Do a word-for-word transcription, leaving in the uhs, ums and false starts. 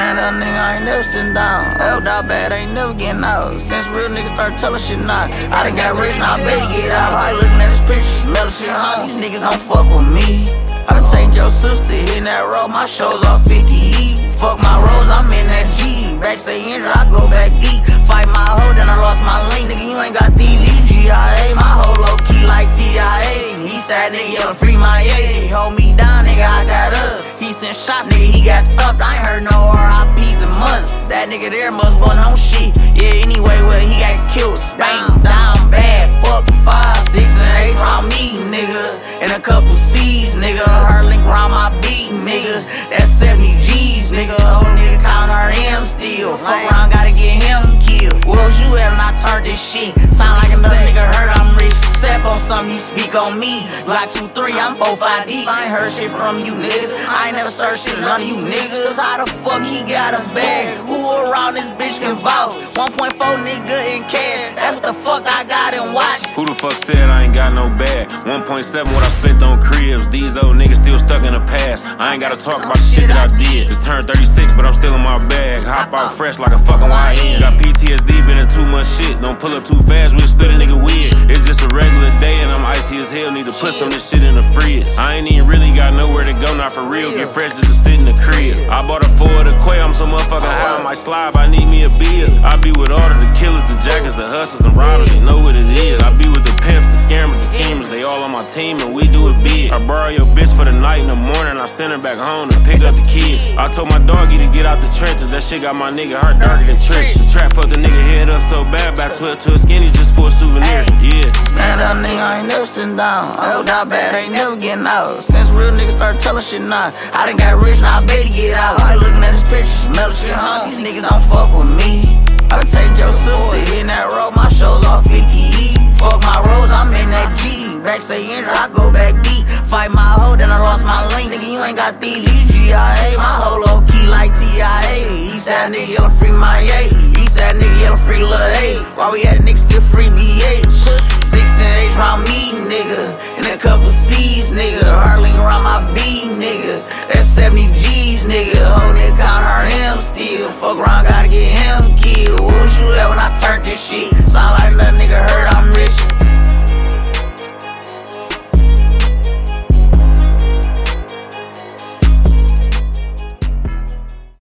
Stand up, nigga, I ain't never sitting down. Held out bad, ain't never getting out. Since real niggas start telling shit now, I done got rich, now I better get out. I looking at this picture, smell shit home. These niggas don't fuck with me. I done take your sister, hitting that road, my show's off fifty E. Fuck my roads, I'm in that G. Back say injured, I go back deep. Fight my hoe, then I lost my link. Nigga, you ain't got these G I A. My hoe low key like T I A. Eastside nigga, yellow free my A. Hold me down, nigga, I got up. He sent shots, nigga, he got thumped. I ain't heard no R I Ps in months. That nigga there must want on shit. Yeah, anyway, well, he got killed. Spanked down bad, fuck five, six, and eight round me, nigga. And a couple C's, nigga. Her link round my beat, nigga. That's seventy G's, nigga. Old nigga count her M still. Fuck around, gotta get him killed. Where's you at when I turn this shit? Sound like another nigga heard I'm rich. Step on something, you speak on me. Like two, three, I'm four, five deep. I ain't heard shit from you niggas. I ain't never searched shit to none of you niggas. How the fuck he got a bag? Who around this bitch can vouch? one point four nigga in cash. That's what the fuck I got and watch. Who the fuck said I ain't got no bag? one point seven what I spent on cribs. These old niggas still stuck in the past. I ain't gotta talk about the shit that I did. Just turned thirty-six, but I'm still in my bag. Hop out fresh like a fucking Y N. Got P T S D, been in too much shit. Don't pull up too fast, we'll split a nigga weird. It's just a regular day and I'm icy as hell. Need to put some of this shit in the fridge. I ain't even really got nowhere to go, not for real. Get fresh just to sit in the crib. I bought a four of the Quay, I'm so motherfucking high. I might slide, I need me a beer. I be with all of the killers, the jackets, the hustlers and robbers. They know what it is. I be with the pimps, the scammers, the schemers. They all on my team and we do it big. I borrow your bitch for the night. In the morning I send her back home to pick up the kids. I told my doggy to get out the trenches. That shit got my nigga heart darker than trench. The trap fucked the nigga head up so bad. Back twelve to a skinny just for a souvenir. Yeah. Stand up, nigga, I ain't never sitting down. I held out bad, ain't never getting out. Since real niggas start telling shit now, I done got rich, now I better get out. I looking at this picture, smell shit home. These niggas don't fuck with me. I done take your sister, hitting that road, my show's off fifty E. Fuck my roads, I'm in that G. Back say injured, I go back deep. Fight my hoe, then I lost my link. Nigga, you ain't got these G I A. My hoe low key like T I A. Eastside nigga, yellow free my A. Eastside nigga, yellow free lil' A. While we had a nigga still free B H. Six and eight round me, nigga. And a couple C's, nigga. Hurling around my B, nigga. That's seventy G's, nigga. Whole nigga count her M still. Fuck around, gotta get him killed. Where was you at when I turned this shit? Sound like another nigga heard I'm rich.